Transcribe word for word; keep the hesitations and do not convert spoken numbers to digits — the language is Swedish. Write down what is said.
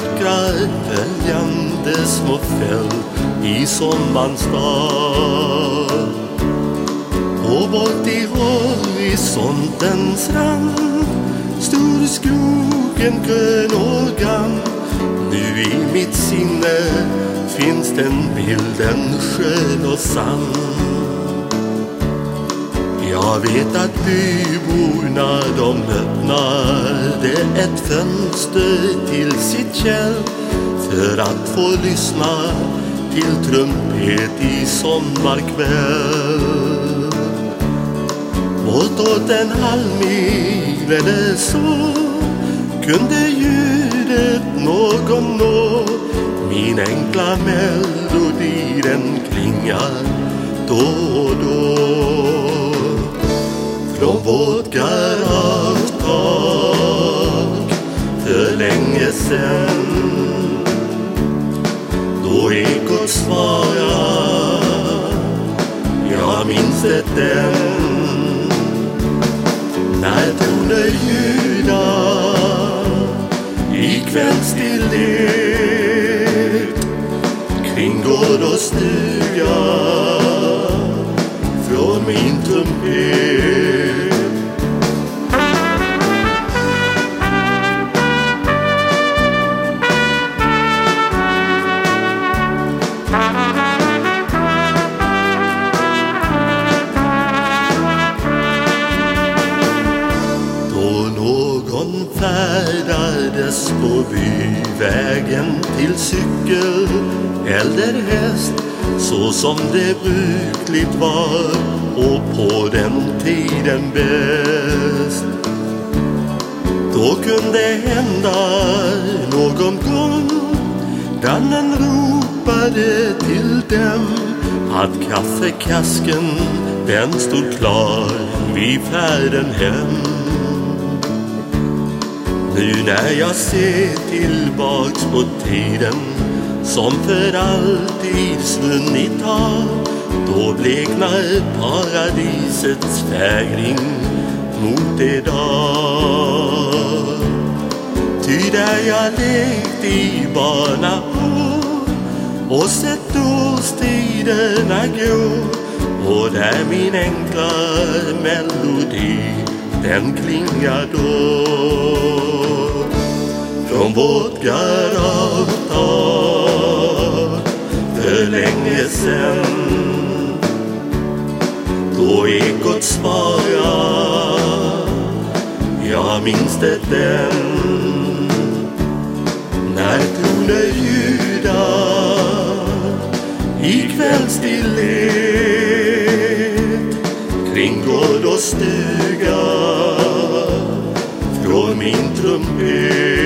vackra följande små fält i sommarns stad. Och bort i horisontens rand stod skogen grön och grann. Nu i mitt sinne finns den bilden skön och sann. Jag vet att byborna de öppnade ett fönster till sitt kärl för att få lyssna till trumpet i sommarkväll. Bortåt en halvmil eller så kunde ljudet någon nå. Min enkla melodi den klingar då och då. Från vårt garagetak för länge sen, då ekot svarar, jag minns det den. När toner ljudar i kvällstillhet kring gård och stuga från min trumpet. Färdades på byvägen till cykel eller häst, så som det brukligt var och på den tiden bäst. Då kunde hända någon gång grannen ropade till dem att kaffekasken den stod klar vid färden hem. Nu när jag ser tillbaks på tiden som för alltid svunnit har, då bleknar paradisets färgning mot idag. Ty där jag lekt i barnaår och sett årstiderna gå, och där min enkla melodi den klingar då. Från vårt garagetak för länge sen, då ekot svarar, jag minns det den. När toner ljudar i kvällstillhet kring gård och stuga från min trumpet.